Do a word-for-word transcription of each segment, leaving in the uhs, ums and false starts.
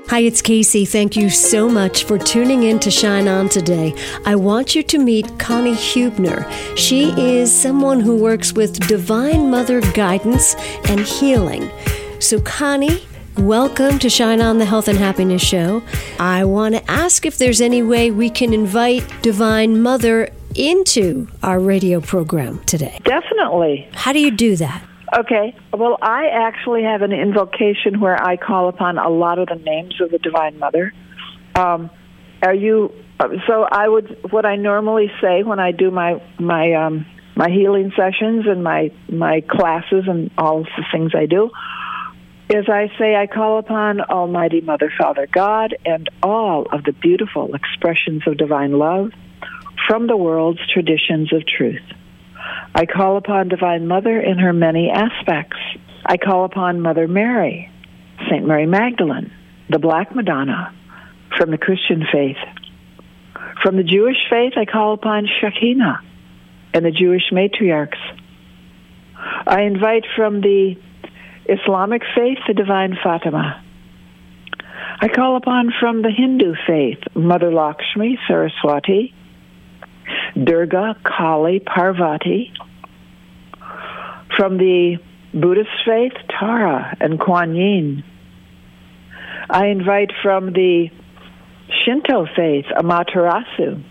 Hi, it's Casey. Thank you so much for tuning in to Shine On today. I want you to meet Connie Hubner. She is someone who works with Divine Mother guidance and healing. So, Connie, welcome to Shine On, the Health and Happiness Show. I want to ask if there's any way we can invite Divine Mother into our radio program today. Definitely. How do you do that? Okay. Well, I actually have an invocation where I call upon a lot of the names of the Divine Mother. Um, are you? So I would. What I normally say when I do my my um, my healing sessions and my my classes and all the things I do is I say I call upon Almighty Mother, Father God, and all of the beautiful expressions of divine love from the world's traditions of truth. I call upon Divine Mother in her many aspects. I call upon Mother Mary, Saint Mary Magdalene, the Black Madonna, from the Christian faith. From the Jewish faith, I call upon Shekinah and the Jewish matriarchs. I invite from the Islamic faith the Divine Fatima. I call upon from the Hindu faith Mother Lakshmi, Saraswati, Durga, Kali, Parvati. From the Buddhist faith, Tara and Kuan Yin. I invite from the Shinto faith, Amaterasu.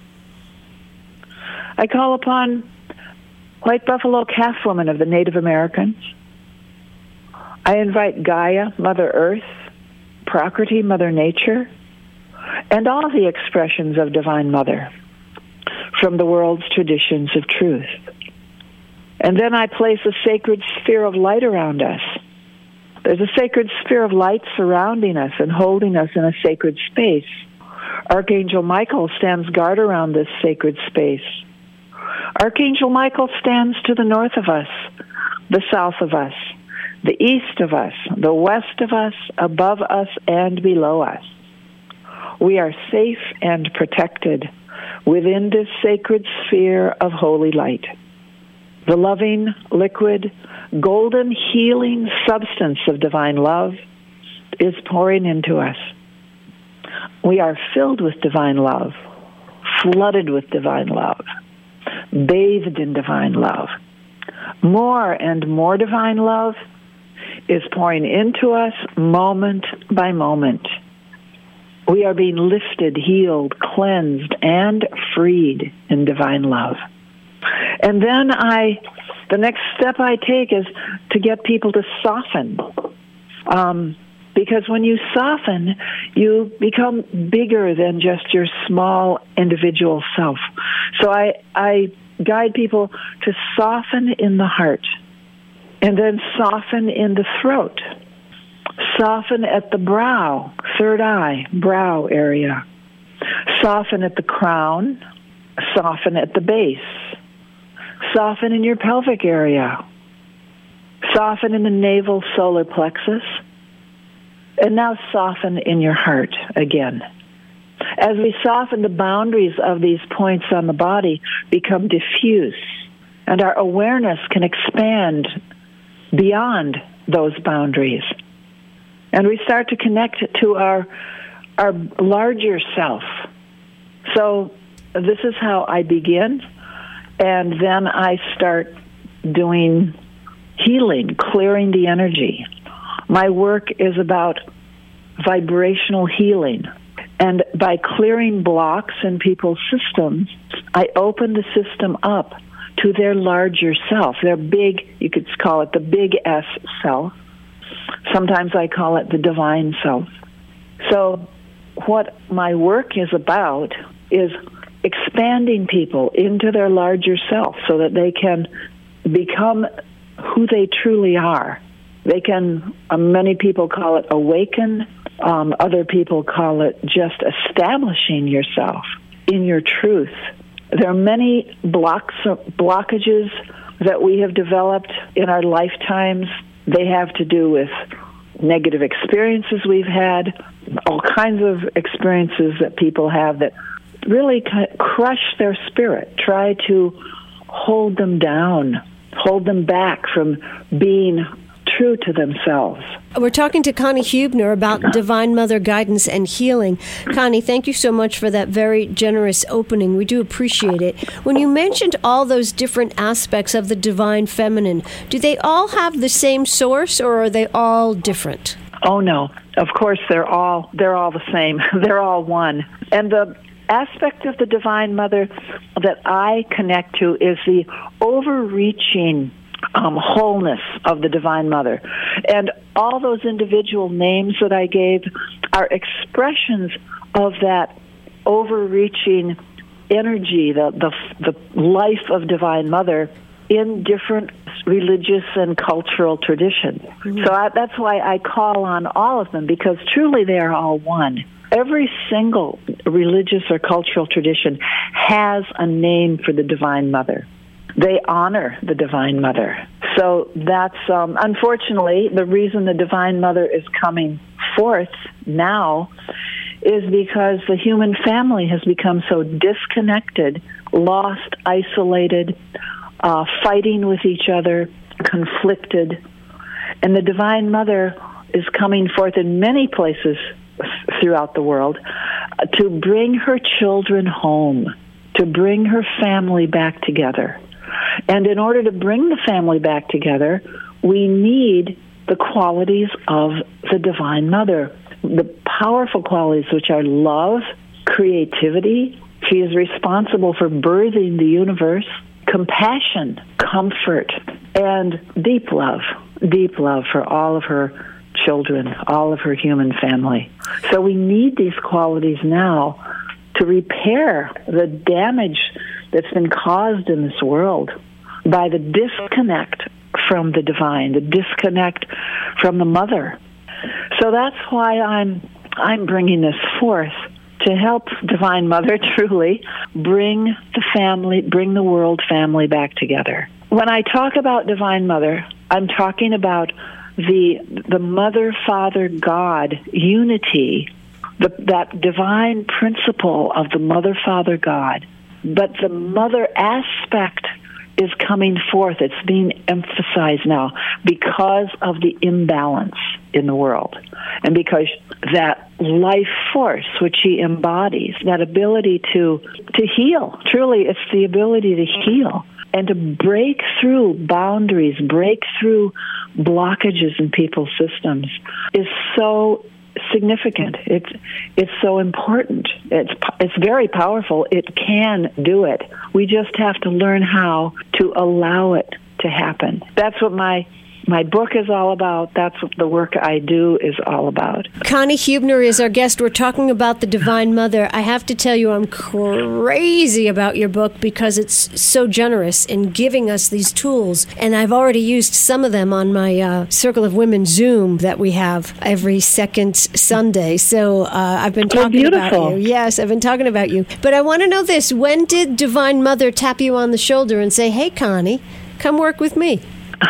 I call upon White Buffalo Calf Woman of the Native Americans. I invite Gaia, Mother Earth, Prakriti, Mother Nature, and all the expressions of Divine Mother from the world's traditions of truth. And then I place a sacred sphere of light around us. There's a sacred sphere of light surrounding us and holding us in a sacred space. Archangel Michael stands guard around this sacred space. Archangel Michael stands to the north of us, the south of us, the east of us, the west of us, above us, and below us. We are safe and protected within this sacred sphere of holy light. The loving, liquid, golden, healing substance of divine love is pouring into us. We are filled with divine love, flooded with divine love, bathed in divine love. More and more divine love is pouring into us moment by moment. We are being lifted, healed, cleansed, and freed in divine love. And then I, the next step I take is to get people to soften. Um, because when you soften, you become bigger than just your small individual self. So I, I guide people to soften in the heart, and then soften in the throat. Soften at the brow, third eye, brow area. Soften at the crown. Soften at the base. Soften in your pelvic area. Soften in the navel solar plexus. And now soften in your heart again. As we soften, the boundaries of these points on the body become diffuse, and our awareness can expand beyond those boundaries. And we start to connect to our our larger self. So this is how I begin, and then I start doing healing, clearing the energy. My work is about vibrational healing. And by clearing blocks in people's systems, I open the system up to their larger self, their big, you could call it the big S self. Sometimes I call it the divine self. So what my work is about is expanding people into their larger self so that they can become who they truly are. They can, uh, many people call it awaken. Um, other people call it just establishing yourself in your truth. There are many blocks, blockages that we have developed in our lifetimes. They have to do with negative experiences we've had, all kinds of experiences that people have that really crush their spirit, try to hold them down, hold them back from being true to themselves. We're talking to Connie Huebner about Divine Mother guidance and healing. Connie, thank you so much for that very generous opening. We do appreciate it. When you mentioned all those different aspects of the Divine Feminine, do they all have the same source, or are they all different? Oh, no. Of course, they're all they're all the same. They're all one. And the aspect of the Divine Mother that I connect to is the overreaching um, wholeness of the Divine Mother. And all those individual names that I gave are expressions of that overreaching energy, the the, the life of Divine Mother in different religious and cultural traditions. Mm-hmm. So I, that's why I call on all of them, because truly they are all one. Every single religious or cultural tradition has a name for the Divine Mother. They honor the Divine Mother. So that's, um, unfortunately, the reason the Divine Mother is coming forth now is because the human family has become so disconnected, lost, isolated, uh, fighting with each other, conflicted. And the Divine Mother is coming forth in many places throughout the world uh, to bring her children home, to bring her family back together. And in order to bring the family back together, we need the qualities of the Divine Mother, the powerful qualities which are love, creativity. She is responsible for birthing the universe, compassion, comfort, and deep love, deep love for all of her children, all of her human family. So we need these qualities now to repair the damage that's been caused in this world by the disconnect from the divine, the disconnect from the mother. So that's why I'm I'm bringing this forth to help Divine Mother truly bring the family, bring the world family back together. When I talk about Divine Mother, I'm talking about the the Mother, Father, God unity, the, that divine principle of the Mother, Father, God. But the mother aspect is coming forth. It's being emphasized now because of the imbalance in the world. And because that life force which she embodies, that ability to to heal, truly it's the ability to heal and to break through boundaries, break through blockages in people's systems is so significant. It's it's so important. It's it's very powerful. It can do it. We just have to learn how to allow it to happen. That's what my my book is all about. That's what the work I do is all about. Connie Huebner is our guest. We're talking about the Divine Mother. I have to tell you, I'm crazy about your book because it's so generous in giving us these tools. And I've already used some of them on my uh, Circle of Women Zoom that we have every second Sunday. So uh, I've been talking oh, about you. Yes, I've been talking about you. But I want to know this. When did Divine Mother tap you on the shoulder and say, hey, Connie, come work with me?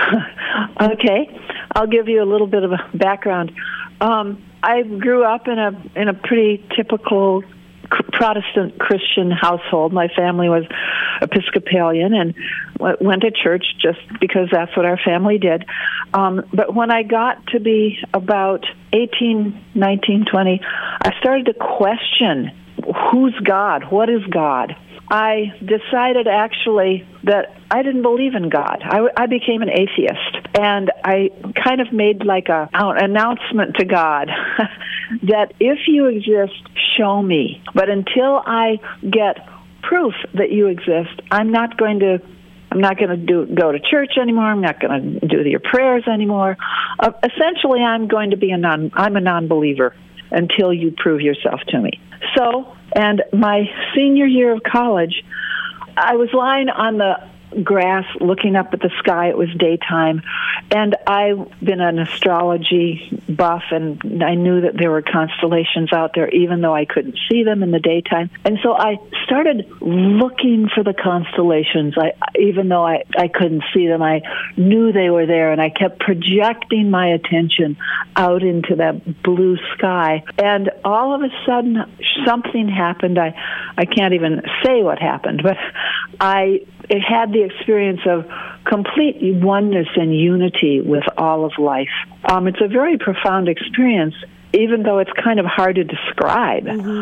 Okay, I'll give you a little bit of a background. Um, I grew up in a in a pretty typical Protestant Christian household. My family was Episcopalian and went to church just because that's what our family did. Um, but when I got to be about eighteen, nineteen, twenty, I started to question, who's God? What is God? I decided actually that I didn't believe in God. I, I became an atheist, and I kind of made like a an announcement to God that if you exist, show me. But until I get proof that you exist, I'm not going to. I'm not going to do go to church anymore. I'm not going to do your prayers anymore. Uh, essentially, I'm going to be a non. I'm a non-believer until you prove yourself to me. So. And my senior year of college, I was lying on the grass looking up at the sky. It was daytime. And I've been an astrology buff, and I knew that there were constellations out there, even though I couldn't see them in the daytime. And so I started looking for the constellations. I, even though I, I couldn't see them, I knew they were there, and I kept projecting my attention out into that blue sky. And all of a sudden, something happened. I, I can't even say what happened, but I it had the experience of complete oneness and unity with all of life. Um, it's a very profound experience, even though it's kind of hard to describe. Mm-hmm.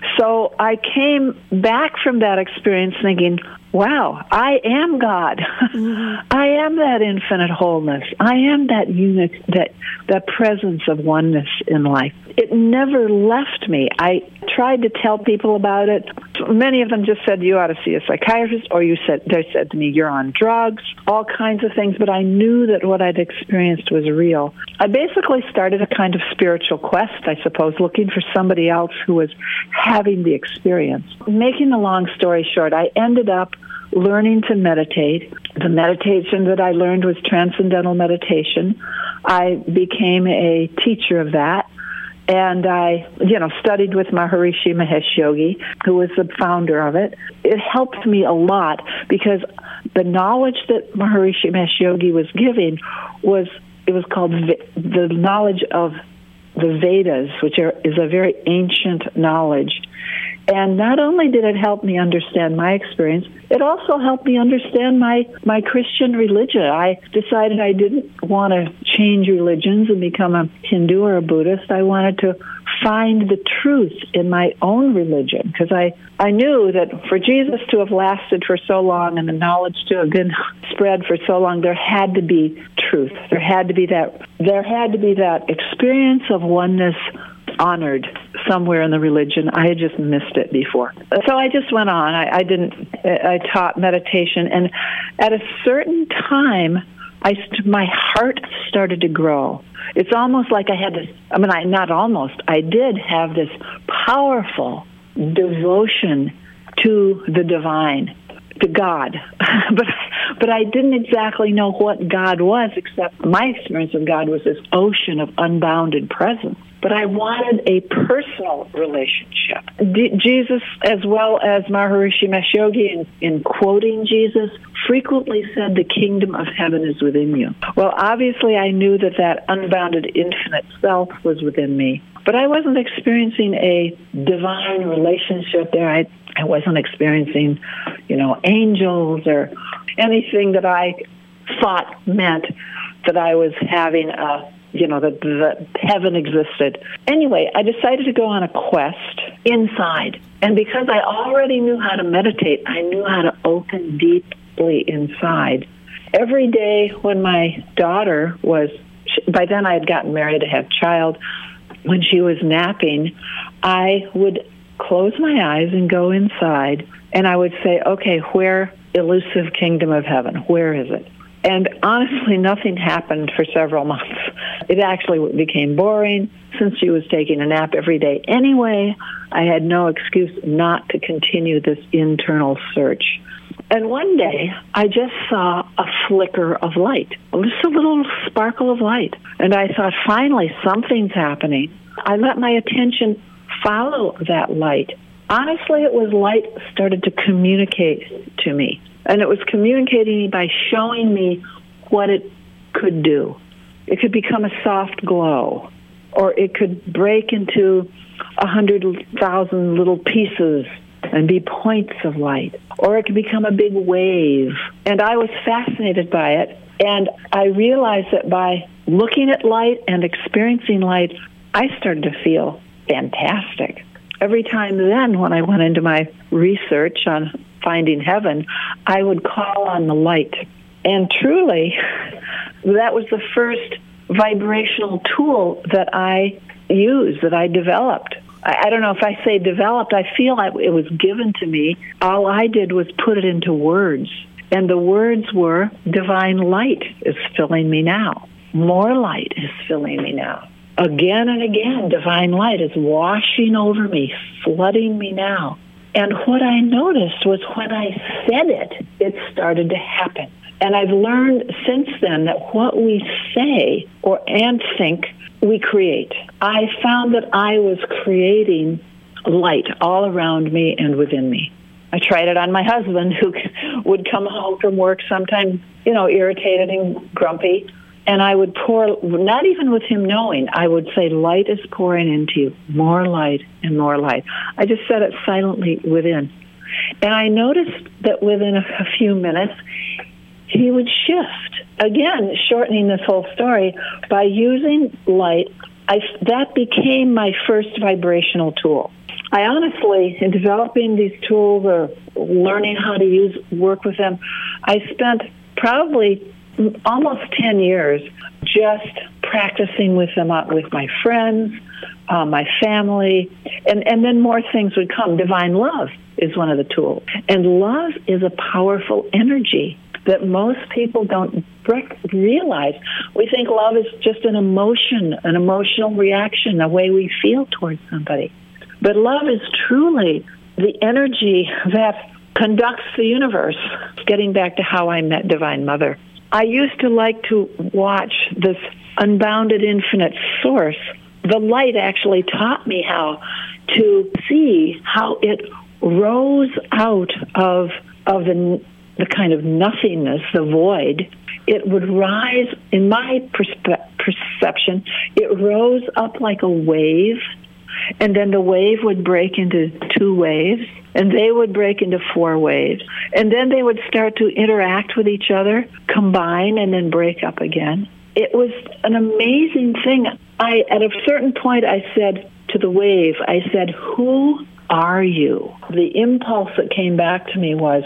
So I came back from that experience thinking, wow, I am God. Mm-hmm. I am that infinite wholeness. I am that unit, that that presence of oneness in life. It never left me. I tried to tell people about it. Many of them just said, you ought to see a psychiatrist, or you said they said to me, you're on drugs, all kinds of things, but I knew that what I'd experienced was real. I basically started a kind of spiritual quest, I suppose, looking for somebody else who was having the experience. Making the long story short, I ended up learning to meditate. The meditation that I learned was transcendental meditation. I became a teacher of that. And I, you know, studied with Maharishi Mahesh Yogi, who was the founder of it. It helped me a lot because the knowledge that Maharishi Mahesh Yogi was giving was, it was called the knowledge of the Vedas, which are, is a very ancient knowledge. And not only did it help me understand my experience, it also helped me understand my, my Christian religion. I decided I didn't want to change religions and become a Hindu or a Buddhist. I wanted to find the truth in my own religion, because I, I knew that for Jesus to have lasted for so long and the knowledge to have been spread for so long, there had to be truth. There had to be that, there had to be that experience of oneness honored somewhere in the religion. I had just missed it before. So I just went on. I, I didn't, I taught meditation, and at a certain time, I, my heart started to grow. It's almost like I had this, I mean, I, not almost, I did have this powerful devotion to the divine, to God. but but I didn't exactly know what God was, except my experience of God was this ocean of unbounded presence. But I wanted a personal relationship. D- Jesus, as well as Maharishi Mahesh Yogi, in, in quoting Jesus, frequently said, the kingdom of heaven is within you. Well, obviously I knew that that unbounded infinite self was within me. But I wasn't experiencing a divine relationship there. I, I wasn't experiencing, you know, angels or anything that I thought meant that I was having a, you know, that, that heaven existed. Anyway, I decided to go on a quest inside. And because I already knew how to meditate, I knew how to open deeply inside. Every day when my daughter was, by then I had gotten married, I had a child, when she was napping, I would close my eyes and go inside, and I would say, okay, where, elusive kingdom of heaven, where is it? And honestly, nothing happened for several months. It actually became boring since she was taking a nap every day. Anyway, I had no excuse not to continue this internal search. And one day, I just saw a flicker of light, just a little sparkle of light. And I thought, finally, something's happening. I let my attention follow that light. Honestly, it was light started to communicate to me. And it was communicating by showing me what it could do. It could become a soft glow, or it could break into a hundred thousand little pieces and be points of light, or it could become a big wave. And I was fascinated by it, and I realized that by looking at light and experiencing light, I started to feel fantastic. Every time then, when I went into my research on finding heaven, I would call on the light. And truly, that was the first vibrational tool that I used, that I developed. I don't know if I say developed, I feel like it was given to me. All I did was put it into words. And the words were, divine light is filling me now. More light is filling me now. Again and again, divine light is washing over me, flooding me now. And what I noticed was when I said it, it started to happen. And I've learned since then that what we say or and think, we create. I found that I was creating light all around me and within me. I tried it on my husband, who would come home from work sometimes, you know, irritated and grumpy. And I would pour, not even with him knowing, I would say, light is pouring into you, more light and more light. I just said it silently within. And I noticed that within a, a few minutes, he would shift. Again, shortening this whole story, by using light, I, that became my first vibrational tool. I honestly, in developing these tools or learning how to use work with them, I spent probably almost ten years just practicing with them out with my friends, uh, my family, and, and then more things would come. Divine love is one of the tools. And love is a powerful energy that most people don't realize. We think love is just an emotion, an emotional reaction, a way we feel towards somebody. But love is truly the energy that conducts the universe. Getting back to how I met Divine Mother, I used to like to watch this unbounded infinite source. The light actually taught me how to see how it rose out of of the, the kind of nothingness, the void. It would rise, in my perspe- perception, it rose up like a wave, and then the wave would break into two waves, and they would break into four waves, and then they would start to interact with each other, combine, and then break up again. It was an amazing thing. I, at a certain point, I said to the wave, I said, "Who are you?" The impulse that came back to me was,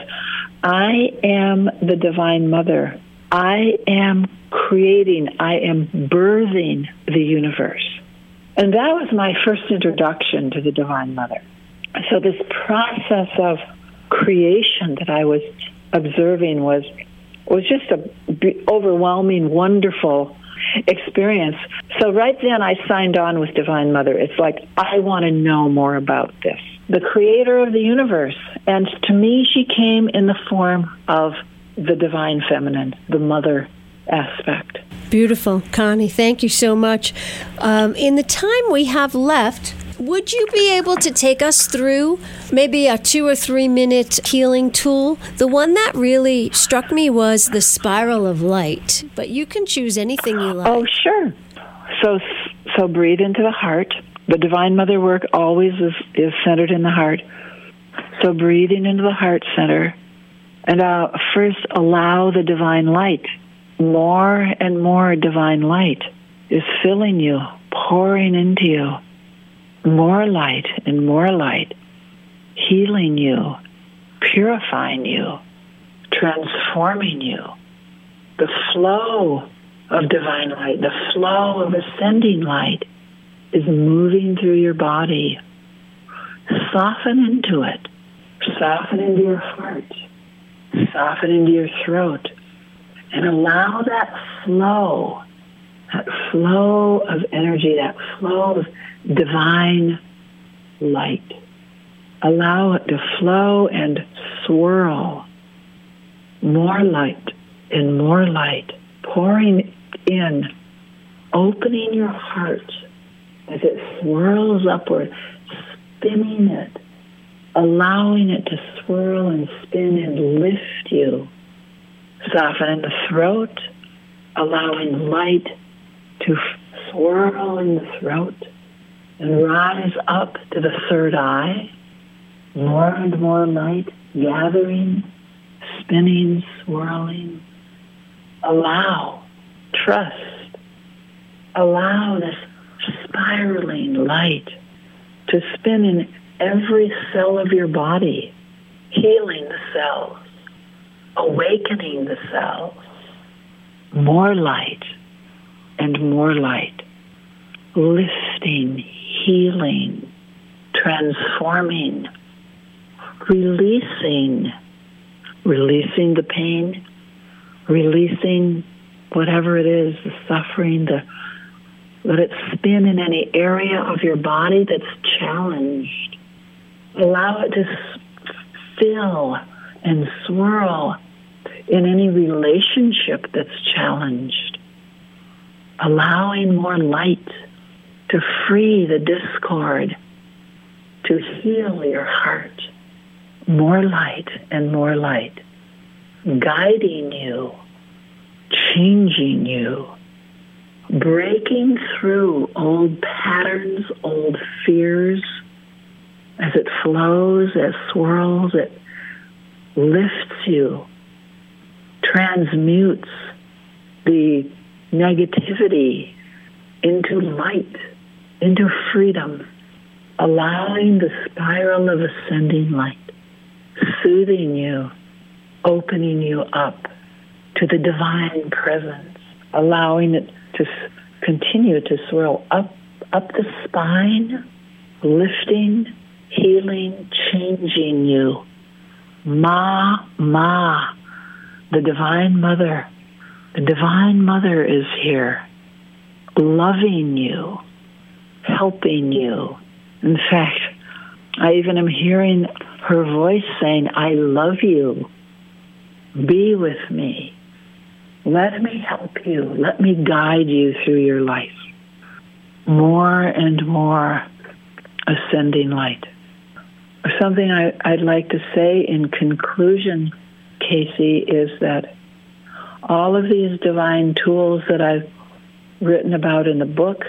I am the Divine Mother. I am creating, I am birthing the universe. And that was my first introduction to the Divine Mother. So this process of creation that I was observing was was just a overwhelming, wonderful experience. So right then I signed on with Divine Mother. It's like, I want to know more about this. The creator of the universe. And to me, she came in the form of the divine feminine, the mother aspect. Beautiful. Connie, thank you so much. Um, in the time we have left, would you be able to take us through maybe a two or three minute healing tool? The one that really struck me was the spiral of light, but you can choose anything you like. Oh, sure. So, so breathe into the heart. The Divine Mother work always is, is centered in the heart. So breathing into the heart center, and uh, first allow the divine light. More and more divine light is filling you, pouring into you. More light and more light, healing you, purifying you, transforming you. The flow of divine light, the flow of ascending light is moving through your body. Soften into it. Soften into your heart. Soften into your throat. And allow that flow, that flow of energy, that flow of divine light. Allow it to flow and swirl. More light and more light, pouring in, opening your heart as it swirls upward, spinning it, allowing it to swirl and spin and lift you. Soften in the throat, allowing light to swirl in the throat and rise up to the third eye. More and more light gathering, spinning, swirling. Allow, trust, allow this spiraling light to spin in every cell of your body, healing the cells, awakening the cells. More light and more light, lifting, healing, transforming, releasing, releasing the pain, releasing whatever it is, the suffering, the let it spin in any area of your body that's challenged. Allow it to fill and swirl in any relationship that's challenged. Allowing more light to free the discord, to heal your heart. More light and more light, guiding you, changing you, breaking through old patterns, old fears, as it flows, as swirls, it lifts you, transmutes the negativity into light, into freedom, allowing the spiral of ascending light, soothing you, opening you up to the divine presence, allowing it to continue to swirl up, up the spine, lifting, healing, changing you. Ma, Ma, the Divine Mother. The Divine Mother is here, loving you, helping you. In fact, I even am hearing her voice saying, I love you. Be with me. Let me help you. Let me guide you through your life. More and more ascending light. Something I, I'd like to say in conclusion, Casey, is that all of these divine tools that I've written about in the book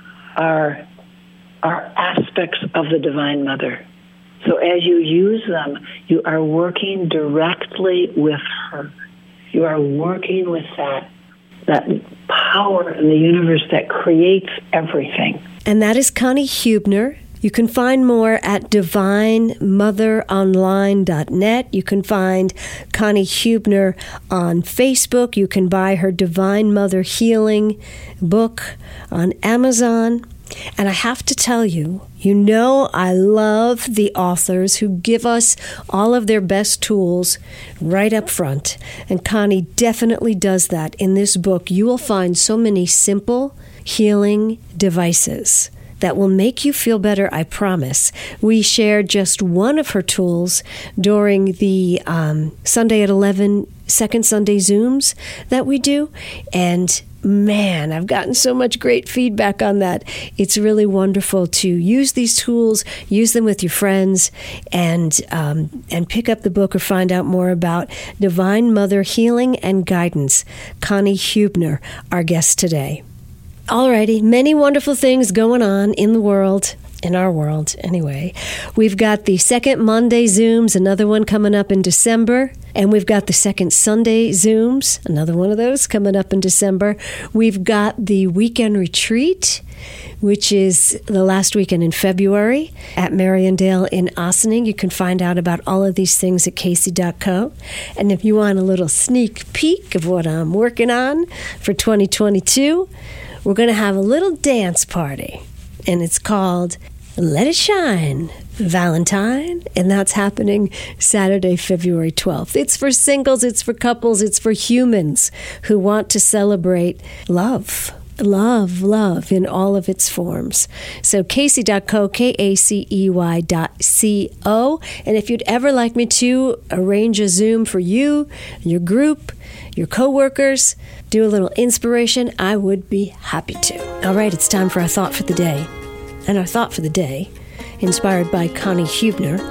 are, are aspects of the Divine Mother. So as you use them, you are working directly with her. You are working with that, that power in the universe that creates everything. And that is Connie Huebner. You can find more at divine mother online dot net. You can find Connie Huebner on Facebook. You can buy her Divine Mother Healing book on Amazon. And I have to tell you, you know I love the authors who give us all of their best tools right up front. And Connie definitely does that. In this book, you will find so many simple healing devices that will make you feel better, I promise. We shared just one of her tools during the um, Sunday at eleven Second Sunday Zooms that we do. And man, I've gotten so much great feedback on that. It's really wonderful to use these tools, use them with your friends, and um, and pick up the book or find out more about Divine Mother Healing and Guidance. Connie Huebner, our guest today. Alrighty, many wonderful things going on in the world, in our world anyway. We've got the second Monday Zooms, another one coming up in December. And we've got the second Sunday Zooms, another one of those coming up in December. We've got the weekend retreat, which is the last weekend in February at Mariondale in Ossining. You can find out about all of these things at casey dot co. And if you want a little sneak peek of what I'm working on for twenty twenty-two, we're going to have a little dance party, and it's called Let It Shine Valentine, and that's happening Saturday, February twelfth. It's for singles, it's for couples, it's for humans who want to celebrate love. Love, love in all of its forms. So casey dot co, K A C E Y dot C O. And if you'd ever like me to arrange a Zoom for you, your group, your coworkers, do a little inspiration, I would be happy to. All right, it's time for our thought for the day. And our thought for the day, inspired by Connie Huebner,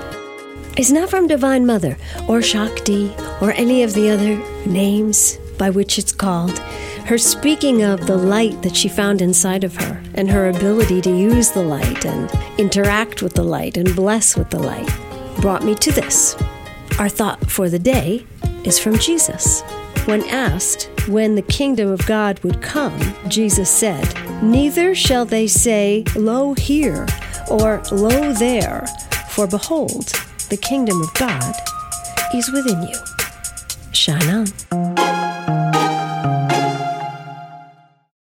is not from Divine Mother or Shakti or any of the other names by which it's called. Her speaking of the light that she found inside of her and her ability to use the light and interact with the light and bless with the light brought me to this. Our thought for the day is from Jesus. When asked when the kingdom of God would come, Jesus said, "Neither shall they say, 'Lo here,' or 'Lo there,' for behold, the kingdom of God is within you." Shine on.